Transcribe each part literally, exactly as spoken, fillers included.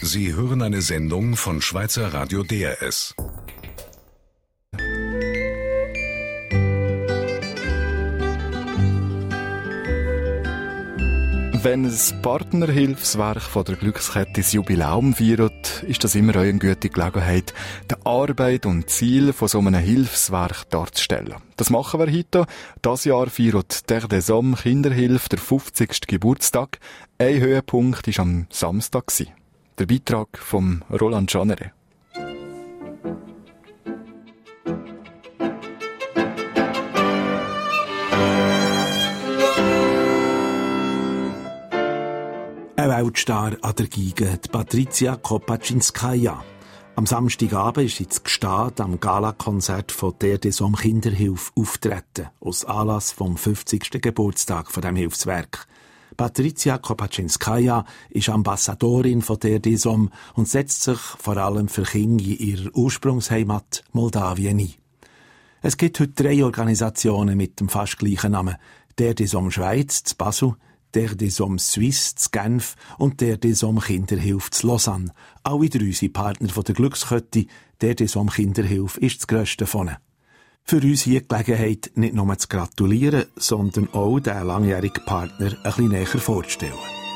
Sie hören eine Sendung von Schweizer Radio D R S. Wenn ein Partnerhilfswerk von der Glückskette das Jubiläum feiert, ist das immer eine gute Gelegenheit, die Arbeit und Ziel von so einem Hilfswerk darzustellen. Das machen wir heute. Dieses Jahr feiert Terre des Hommes Kinderhilfe der fünfzigsten Geburtstag. Ein Höhepunkt war am Samstag. Der Beitrag von Roland Schanere. Ein Weltstar an der Geige, die Patricia Kopaczynskaja. Am Samstagabend ist sie zu Gstaad am Galakonzert von Terre des Hommes Kinderhilfe auftreten, aus Anlass vom fünfzigsten Geburtstag von dem Hilfswerk. Patricia Kopaczynskaja ist Ambassadorin von Terre des Hommes und setzt sich vor allem für Kinder in ihrer Ursprungsheimat Moldawien ein. Es gibt heute drei Organisationen mit dem fast gleichen Namen: Terre des Hommes Schweiz zu Basel, Terre des Hommes Suisse zu Genf und Terre des Hommes Kinderhilfe zu Lausanne. Alle drei sind Partner von der Glückskette. Terre des Hommes Kinderhilfe ist das grösste von ihnen. Für uns hier die Gelegenheit, nicht nur zu gratulieren, sondern auch den langjährigen Partner ein bisschen näher vorzustellen.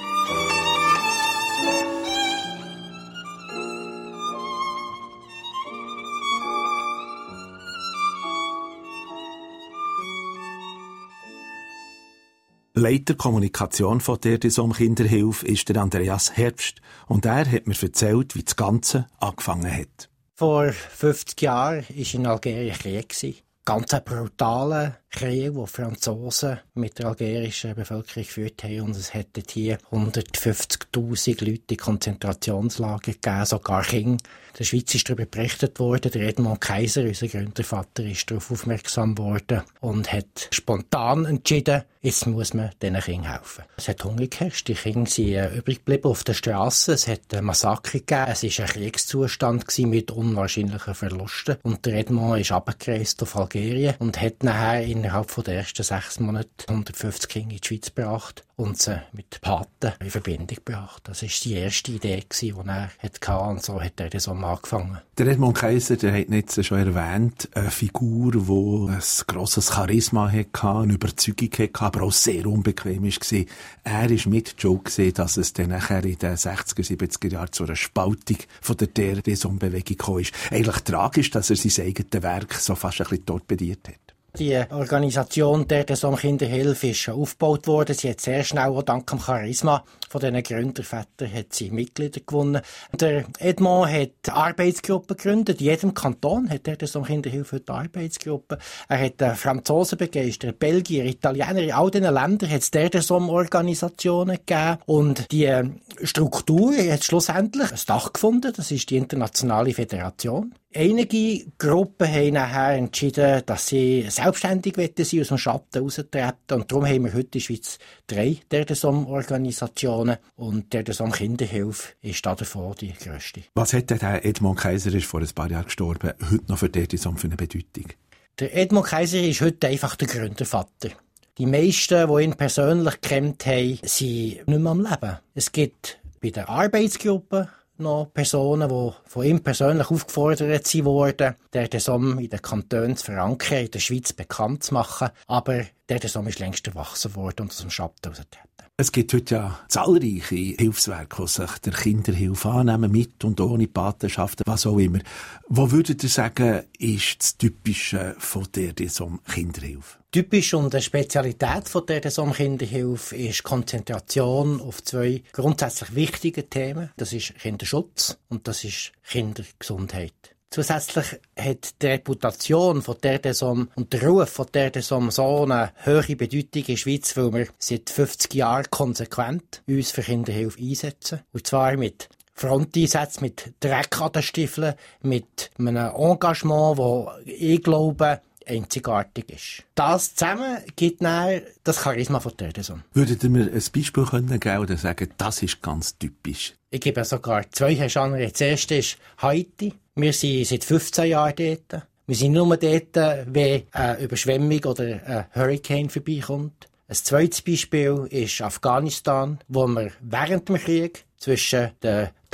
Leiter Kommunikation von Terre des Hommes Kinderhilfe ist der Andreas Herbst und er hat mir erzählt, wie das Ganze angefangen hat. Vor fünfzig Jahren war in Algerien Krieg. Ganz ein brutaler Krieg, den Franzosen mit der algerischen Bevölkerung geführt haben. Und es hätte hier hundertfünfzigtausend Leute in Konzentrationslager gegeben, sogar Kinder. In der Schweiz ist darüber berichtet worden. Der Edmond Kaiser, unser Gründervater, ist darauf aufmerksam worden und hat spontan entschieden, jetzt muss man diesen Kindern helfen. Es hat Hunger geherrscht. Die Kinder sind übrig geblieben auf der Straße. Es hat ein Massaker gegeben. Es war ein Kriegszustand mit unwahrscheinlichen Verlusten. Und der Edmond ist runtergereist auf Algerien und hat nachher innerhalb der ersten sechs Monate hundertfünfzig Kinder in die Schweiz gebracht und sie mit Paten in Verbindung gebracht. Das war die erste Idee, die er hatte, und so hat er das auch angefangen. Der Edmond Kaiser, der hat jetzt schon erwähnt, eine Figur, die ein grosses Charisma hatte, eine Überzeugung hatte, aber auch sehr unbequem war. Er war mit Joe, dass es dann nachher in den sechziger, siebziger Jahren zu einer Spaltung von der Terre des Hommes Bewegung kam. Eigentlich tragisch, dass er sein eigenes Werk so fast ein bisschen torpediert hat. Die Organisation Terre des Hommes Kinderhilfe ist aufgebaut worden. Sie hat sehr schnell, auch dank dem Charisma von diesen Gründervätern, hat sie Mitglieder gewonnen. Der Edmond hat Arbeitsgruppen gegründet. In jedem Kanton hat Terre des Hommes Kinderhilfe heute Arbeitsgruppen. Er hat Franzosen begeistert, Belgier, Italiener. In all diesen Ländern hat es Terre des Hommes Organisationen gegeben. Und die Struktur hat schlussendlich ein Dach gefunden. Das ist die Internationale Föderation. Einige Gruppen haben nachher entschieden, dass sie selbstständig sein wollen, aus dem Schatten heraustreten. Und darum haben wir heute in der Schweiz drei Terre des Hommes Organisationen. Und Terre des Hommes Kinderhilfe ist da davon die grösste. Was hat denn der Edmond Kaiser, ist vor ein paar Jahren gestorben, heute noch für Terre des Hommes für eine Bedeutung? Der Edmond Kaiser ist heute einfach der Gründervater. Die meisten, die ihn persönlich kennt haben, sind nicht mehr am Leben. Es gibt bei den Arbeitsgruppen noch Personen, die von ihm persönlich aufgefordert wurden, Terre des Hommes in den Kantonen zu verankern, in der Schweiz bekannt zu machen. Aber Terre des Hommes ist längst erwachsen worden und aus dem Schatten herausgetreten. Es gibt heute ja zahlreiche Hilfswerke, die sich der Kinderhilfe annehmen, mit und ohne Patenschaften, was auch immer. Wo würdet ihr sagen, ist das Typische von Terre des Hommes Kinderhilfe? Typisch und eine Spezialität von Terre des Hommes Kinderhilfe ist Konzentration auf zwei grundsätzlich wichtige Themen. Das ist Kinderschutz und das ist Kindergesundheit. Zusätzlich hat die Reputation von Terre des Hommes und der Ruf von Terre des Hommes so eine hohe Bedeutung in der Schweiz, weil wir seit fünfzig Jahren konsequent uns für Kinderhilfe einsetzen. Und zwar mit Fronteinsätzen, mit Dreck an den Stiefeln, mit einem Engagement, das ich glaube, einzigartig ist. Das zusammen gibt dann das Charisma von Terre des Hommes. Würdet ihr mir ein Beispiel geben können oder sagen, das ist ganz typisch? Ich gebe sogar zwei Genres. Das erste ist Haiti. Wir sind seit fünfzehn Jahren dort. Wir sind nur dort, wenn eine Überschwemmung oder ein Hurricane vorbeikommt. Ein zweites Beispiel ist Afghanistan, wo wir während dem Krieg zwischen den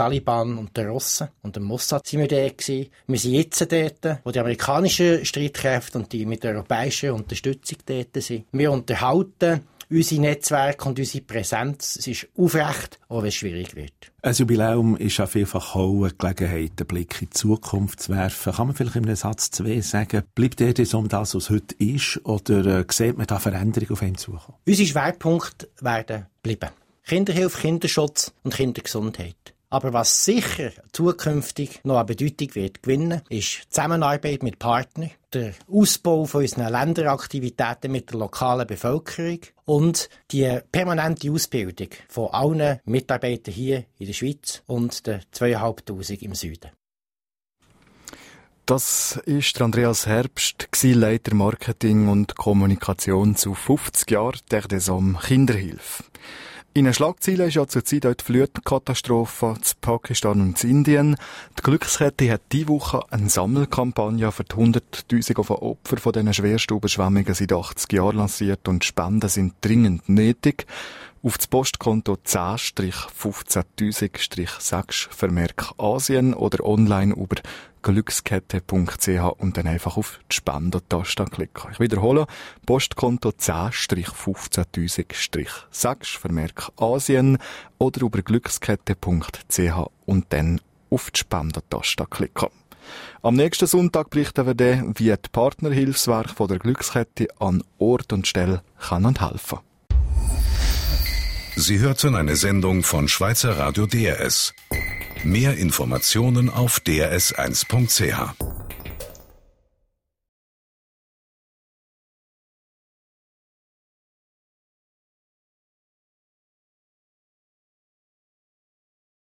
Taliban und den Russen und dem Mossad sind wir dort gewesen. Wir sind jetzt dort, wo die amerikanischen Streitkräfte und die mit der europäischen Unterstützung dort sind. Wir unterhalten unsere Netzwerke und unsere Präsenz. Es ist aufrecht, auch wenn es schwierig wird. Ein Jubiläum ist ja vielfach auch eine Gelegenheit, einen Blick in die Zukunft zu werfen. Kann man vielleicht in einem Satz zwei sagen, bleibt ihr das um das, was heute ist, oder äh, sieht man da Veränderungen auf einen zukommen? Unsere Schwerpunkte werden bleiben. Kinderhilfe, Kinderschutz und Kindergesundheit. Aber was sicher zukünftig noch an Bedeutung wird gewinnen, ist die Zusammenarbeit mit Partnern, der Ausbau von unseren Länderaktivitäten mit der lokalen Bevölkerung und die permanente Ausbildung von allen Mitarbeitern hier in der Schweiz und den zweitausendfünfhundert im Süden. Das ist Andreas Herbst, Leiter Marketing und Kommunikation zu fünfzig Jahren der D E S O M Kinderhilfe. In den Schlagzeilen ist ja zurzeit auch die Flutkatastrophe zu Pakistan und zu Indien. Die Glückskette hat diese Woche eine Sammelkampagne für die hunderttausende von Opfern von diesen schwersten Überschwemmungen seit achtzig Jahren lanciert und Spenden sind dringend nötig. Auf das Postkonto zehn fünfzehntausend sechs Vermerk Asien oder online über glückskette punkt c h und dann einfach auf die Spendentaste klicken. Ich wiederhole, Postkonto zehn fünfzehntausend sechs Vermerk Asien oder über glückskette punkt c h und dann auf die Spendentaste klicken. Am nächsten Sonntag berichten wir dann, wie die Partnerhilfswerke von der Glückskette an Ort und Stelle kann und helfen. Sie hörten eine Sendung von Schweizer Radio D R S. Mehr Informationen auf d r s eins punkt c h.